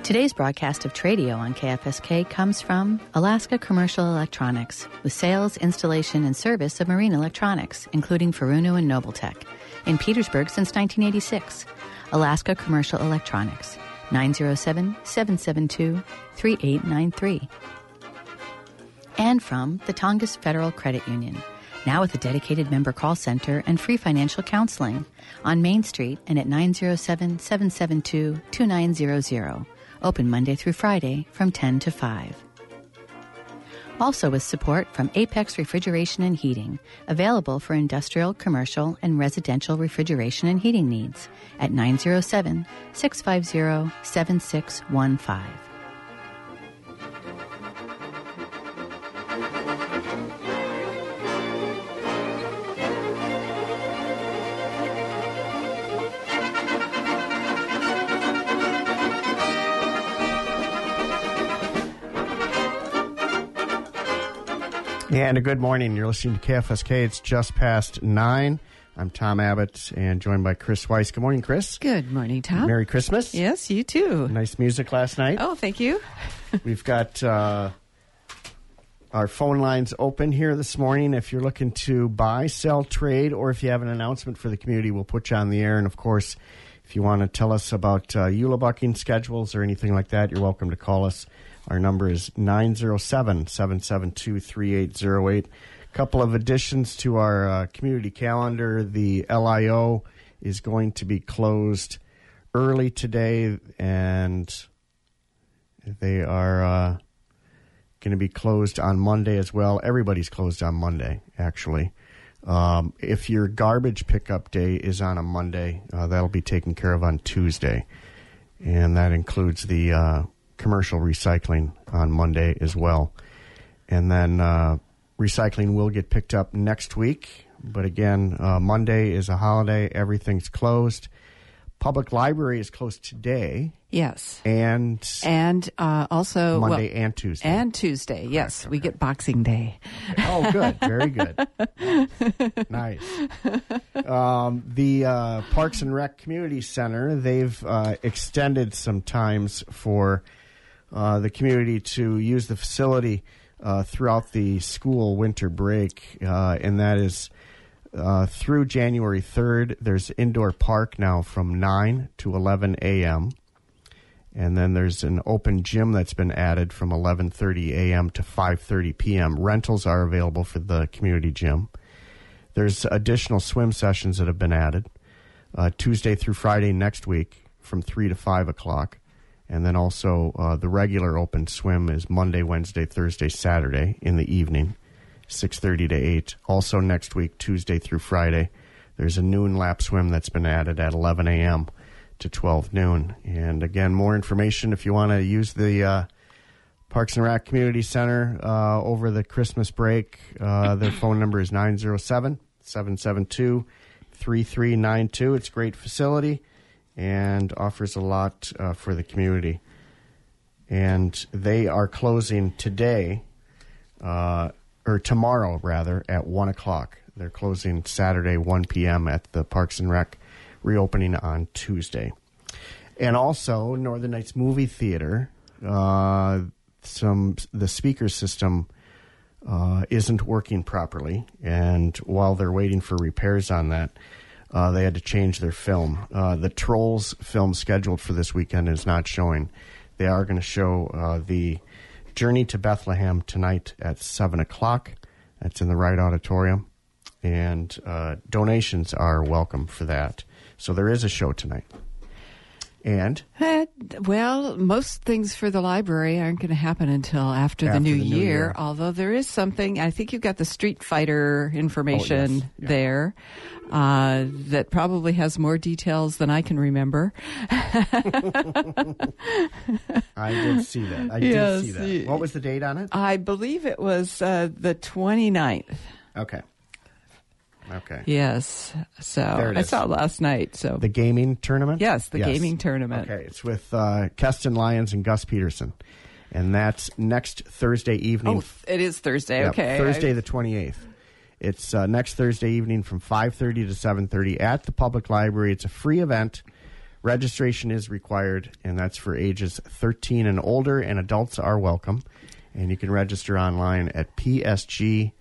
Today's broadcast of Tradio on KFSK comes from Alaska Commercial Electronics, with sales, installation, and service of marine electronics, including Furuno and Noveltech. In Petersburg since 1986. Alaska Commercial Electronics, 907-772-3893. And from the Tongass Federal Credit Union, now with a dedicated member call center and free financial counseling on Main Street and at 907-772-2900. Open Monday through Friday from 10 to 5. Also with support from Apex Refrigeration and Heating, available for industrial, commercial, and residential refrigeration and heating needs at 907-650-7615. And a good morning. You're listening to KFSK. It's just past 9. I'm Tom Abbott and joined by Chris Weiss. Good morning, Chris. Good morning, Tom. Merry Christmas. Yes, you too. Nice music last night. Oh, thank you. We've got our phone lines open here this morning. If you're looking to buy, sell, trade, or if you have an announcement for the community, we'll put you on the air. And, of course, if you want to tell us about EULA bucking schedules or anything like that, you're welcome to call us. Our number is 907-772-3808. A couple of additions to our community calendar. The LIO is going to be closed early today, and they are going to be closed on Monday as well. Everybody's closed on Monday, actually. If your garbage pickup day is on a Monday, that'll be taken care of on Tuesday, and that includes the commercial recycling on Monday as well. And then recycling will get picked up next week. But again, Monday is a holiday. Everything's closed. Public library is closed today. Yes. And also Monday and Tuesday. And Tuesday, yes. Okay. We get Boxing Day. Okay. Oh, good. Very good. Nice. The Parks and Rec Community Center, they've extended some times for the community to use the facility throughout the school winter break, and that is through January 3rd. There's indoor park now from 9 to 11 a.m., and then there's an open gym that's been added from 11:30 a.m. to 5:30 p.m. Rentals are available for the community gym. There's additional swim sessions that have been added Tuesday through Friday next week from 3 to 5 o'clock. And then also the regular open swim is Monday, Wednesday, Thursday, Saturday in the evening, 6:30 to 8. Also next week, Tuesday through Friday, there's a noon lap swim that's been added at 11 a.m. to 12 noon. And again, more information if you want to use the Parks and Rec Community Center over the Christmas break. Their phone number is 907-772-3392. It's a great facility and offers a lot for the community. And they are closing today, or tomorrow, rather, at 1 o'clock. They're closing Saturday, 1 p.m. at the Parks and Rec, reopening on Tuesday. And also, Northern Nights Movie Theater, the speaker system isn't working properly, and while they're waiting for repairs on that, they had to change their film. The Trolls film scheduled for this weekend is not showing. They are going to show the Journey to Bethlehem tonight at 7 o'clock. That's in the Wright Auditorium. And donations are welcome for that. So there is a show tonight. And? Well, most things for the library aren't going to happen until after the new year, although there is something. I think you've got the Street Fighter information there that probably has more details than I can remember. I did see that. I did see that. What was the date on it? I believe it was the 29th. Okay. Yes. So I saw it last night. So the gaming tournament? Yes, the gaming tournament. Okay. It's with Keston Lyons and Gus Peterson. And that's next Thursday evening. Oh, it is Thursday. Okay. Thursday the 28th. It's next Thursday evening from 5:30 to 7:30 at the public library. It's a free event Registration is required, and that's for ages 13 and older, and adults are welcome. And you can register online at psglib.org.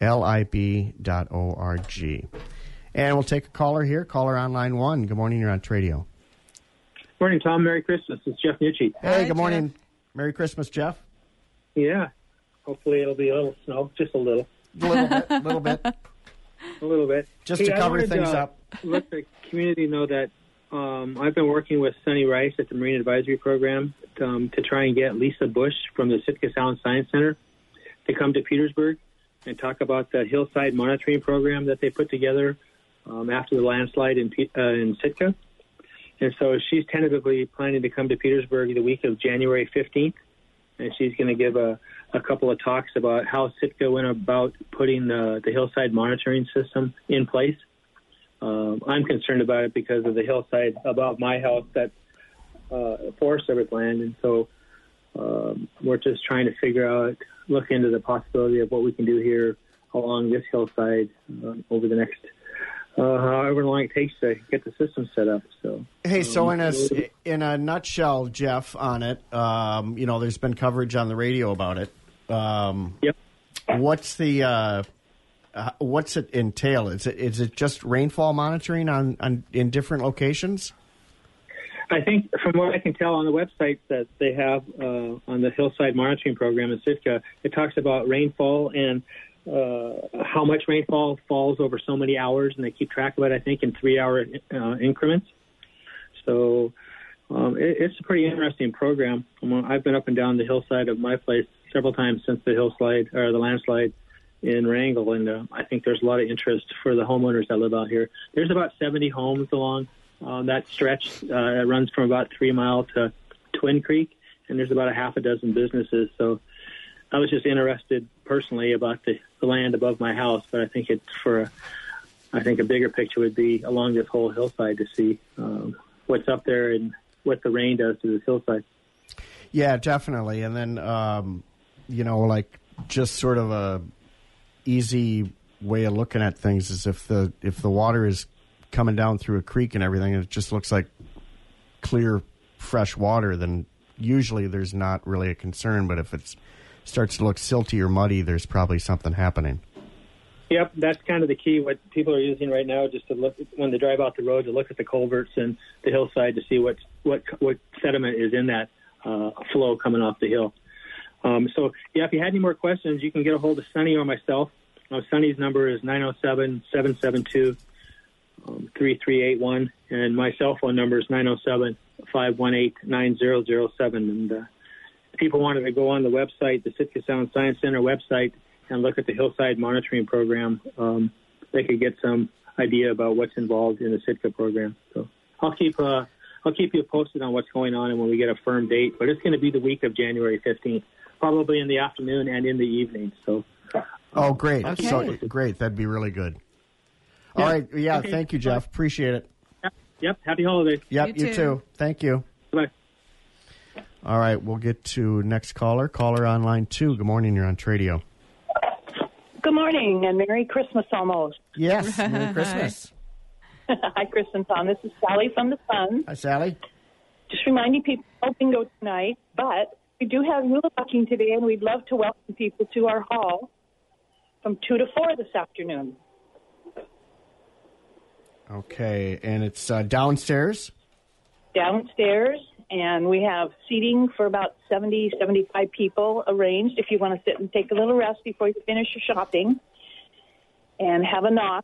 And we'll take a caller here. Caller on line 1. Good morning. You're on Tradio. Morning, Tom. Merry Christmas. It's Jeff Nucci. Hey, good morning. Jeff. Merry Christmas, Jeff. Yeah. Hopefully it'll be a little snow, just a little. A little bit. A little bit. Just to cover things up. Let the community know that I've been working with Sonny Rice at the Marine Advisory Program to try and get Lisa Bush from the Sitka Sound Science Center to come to Petersburg and talk about the hillside monitoring program that they put together after the landslide in Sitka. And so she's tentatively planning to come to Petersburg the week of January 15th, and she's going to give a couple of talks about how Sitka went about putting the hillside monitoring system in place. I'm concerned about it because of the hillside above my house that's Forest Service land, and so we're just trying to look into the possibility of what we can do here along this hillside over the next however long it takes to get the system set up. So, hey, so in a nutshell, Jeff, on it, there's been coverage on the radio about it. Yep. What's it entail? Is it just rainfall monitoring in different locations? I think from what I can tell on the website that they have on the hillside monitoring program in Sitka, it talks about rainfall and how much rainfall falls over so many hours, and they keep track of it, I think, in 3-hour increments. So it's a pretty interesting program. I've been up and down the hillside of my place several times since the landslide in Wrangell, and I think there's a lot of interest for the homeowners that live out here. There's about 70 homes along that stretch. It runs from about 3 Mile to Twin Creek, and there's about a half a dozen businesses. So I was just interested personally about the land above my house, but I think I think a bigger picture would be along this whole hillside to see what's up there and what the rain does to this hillside. Yeah, definitely. And then, just sort of a easy way of looking at things is if the water is coming down through a creek and everything, and it just looks like clear, fresh water, then usually there's not really a concern. But if it starts to look silty or muddy, there's probably something happening. Yep, that's kind of the key. What people are using right now, just to look when they drive out the road, to look at the culverts and the hillside to see what sediment is in that flow coming off the hill. So, if you had any more questions, you can get a hold of Sonny or myself. Sonny's number is 907-772-3381, and my cell phone number is 907-518-9007. And if people wanted to go on the website, the Sitka Sound Science Center website, and look at the hillside monitoring program, they could get some idea about what's involved in the Sitka program. So I'll keep you posted on what's going on and when we get a firm date. But it's going to be the week of January 15th, probably in the afternoon and in the evening. So. Oh, great! Okay. So great, that'd be really good. All right, yeah. Okay. Thank you, Jeff. Appreciate it. Yep. Happy holidays. Yep. You too. Thank you. Bye. All right, we'll get to next caller. Caller on line 2. Good morning. You're on Tradio. Good morning, and Merry Christmas almost. Yes, Merry Christmas. Hi, Chris and Tom. This is Sally from the Sun. Hi, Sally. Just reminding people, no bingo tonight, but we do have Hula Bucking today, and we'd love to welcome people to our hall from 2 to 4 this afternoon. Okay, and it's downstairs? Downstairs, and we have seating for about 70, 75 people arranged if you want to sit and take a little rest before you finish your shopping and have a nosh.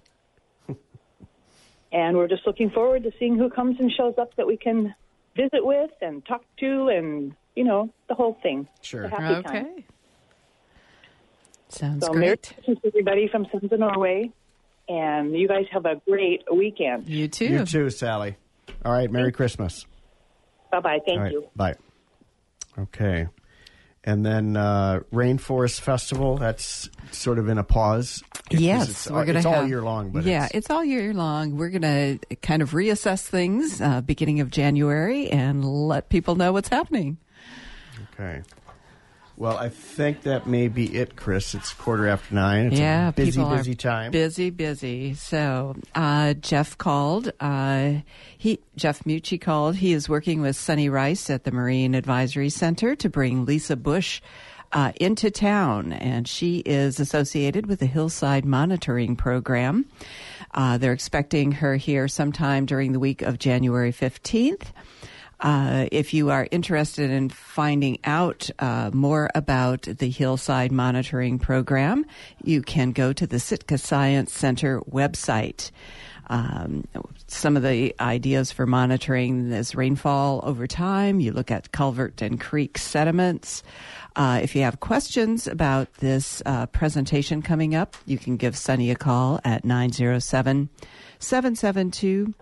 And we're just looking forward to seeing who comes and shows up that we can visit with and talk to and, the whole thing. Sure. A happy time. Sounds Merry great. Christmas, everybody from Sons of Norway. And you guys have a great weekend. You too. You too, Sally. All right, Merry Christmas. Bye-bye. Thank you. Bye. Okay. And then Rainforest Festival, that's sort of in a pause. Yes, we're going to have all year long. But it's all year long. We're going to kind of reassess things beginning of January and let people know what's happening. Okay. Well, I think that may be it, Chris. It's 9:15. It's a busy time. Busy. So Jeff called. Jeff Mucci called. He is working with Sunny Rice at the Marine Advisory Center to bring Lisa Bush into town, and she is associated with the Hillside Monitoring Program. They're expecting her here sometime during the week of January 15th. If you are interested in finding out more about the Hillside Monitoring Program, you can go to the Sitka Science Center website. Some of the ideas for monitoring is rainfall over time. You look at culvert and creek sediments. If you have questions about this presentation coming up, you can give Sunny a call at 907-772-3381,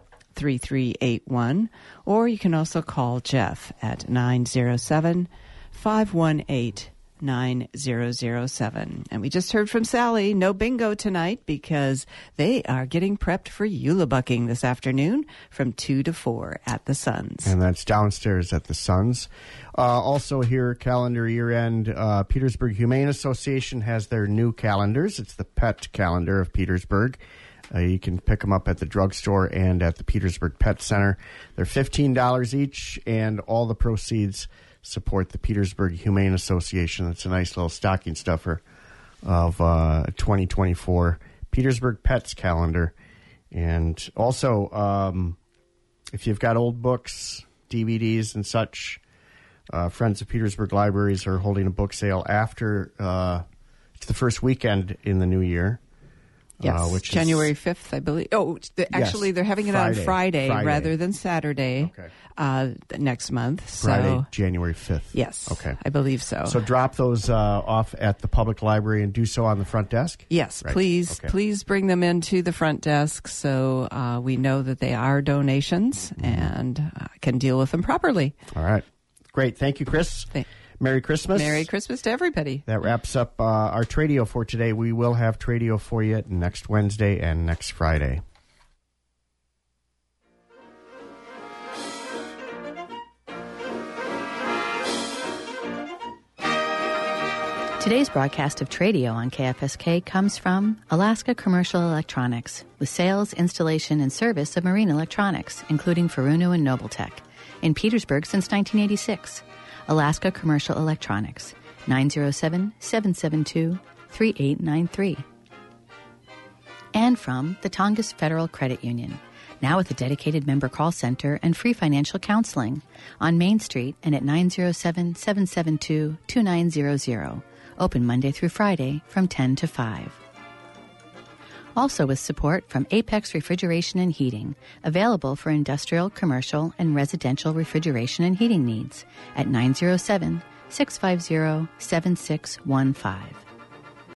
or you can also call Jeff at 907-518-9007. And we just heard from Sally, no bingo tonight because they are getting prepped for Eula bucking this afternoon from 2 to 4 at the Suns. And that's downstairs at the Suns. Also here, calendar year end, Petersburg Humane Association has their new calendars. It's the Pet Calendar of Petersburg. You can pick them up at the drugstore and at the Petersburg Pet Center. They're $15 each, and all the proceeds support the Petersburg Humane Association. It's a nice little stocking stuffer of 2024 Petersburg Pets Calendar. And also, if you've got old books, DVDs, and such, Friends of Petersburg Libraries are holding a book sale after it's the first weekend in the new year. Yes, which January 5th, I believe. Oh, actually, they're having it on Friday rather than Saturday next month. Friday, January 5th. Yes, okay, I believe so. So drop those off at the public library and do so on the front desk? Yes, right. Please bring them into the front desk so we know that they are donations and can deal with them properly. All right. Great. Thank you, Chris. Merry Christmas. Merry Christmas to everybody. That wraps up our Tradio for today. We will have Tradio for you next Wednesday and next Friday. Today's broadcast of Tradio on KFSK comes from Alaska Commercial Electronics, with sales, installation, and service of marine electronics, including Furuno and Noveltech, in Petersburg since 1986. Alaska Commercial Electronics, 907-772-3893. And from the Tongass Federal Credit Union, now with a dedicated member call center and free financial counseling on Main Street and at 907-772-2900. Open Monday through Friday from 10 to 5. Also with support from Apex Refrigeration and Heating, available for industrial, commercial, and residential refrigeration and heating needs at 907-650-7615.